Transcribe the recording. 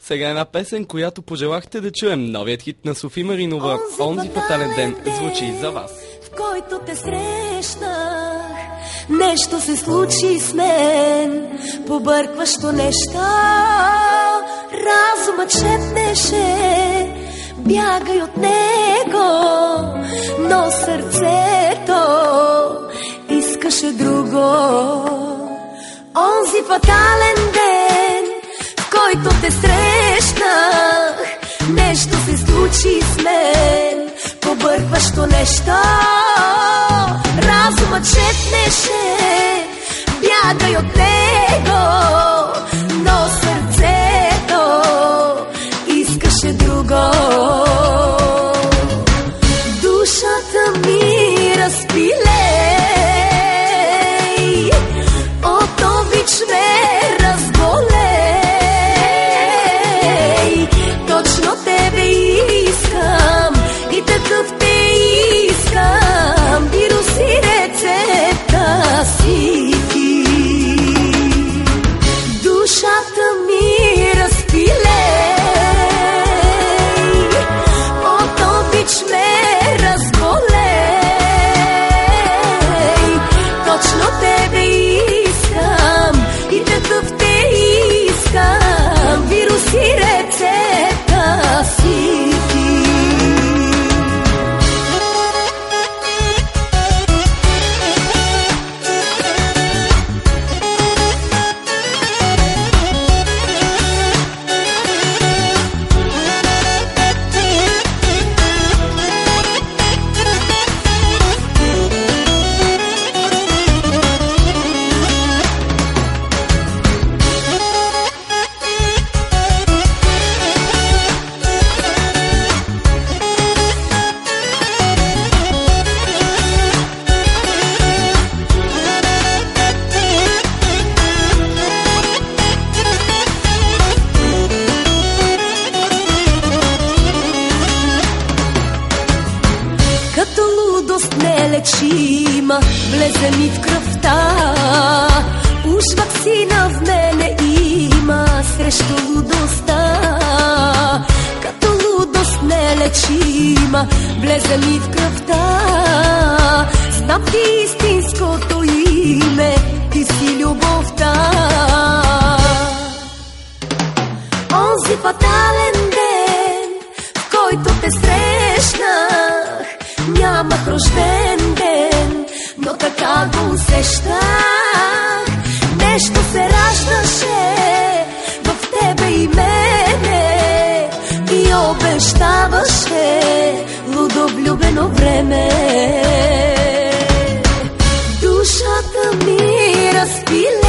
Сега една песен, която пожелахте да чуем. Новият хит на Софи Маринова, "Онзи фатален ден", звучи за вас. В който те срещнах, нещо се случи с мен, побъркващо нещо. Разумът шепнеше, бягай от него, но сърцето искаше друго. Онзи фатален ден, в който те срещнах, нещо се случи с мен, побъркващо нещо. Разумът шепнеше, бягай от него, но сърцето искаше друго. Душата ми разпилей, от обич ме разболей. Точно тебе искам и такъв те искам. Вирус и рецепта си ти. Душата ми разпилей, от обич ме разболей. Точно тебе искам и такъв те искам. Вирус и рецепта си ти. Като лудост нелечима влезе ми в кръвта, уж ваксина в мене има срещу лудостта. Като лудост нелечима влезе ми в кръвта, знам ти истинското име, ти си любовта. Онзи фатален ден, в който те срещнах, нямах рожден ден, но така го усещах. Нещо се раждаше в тебе и мене и обещаваше лудо влюбено време. Душата ми разпиле,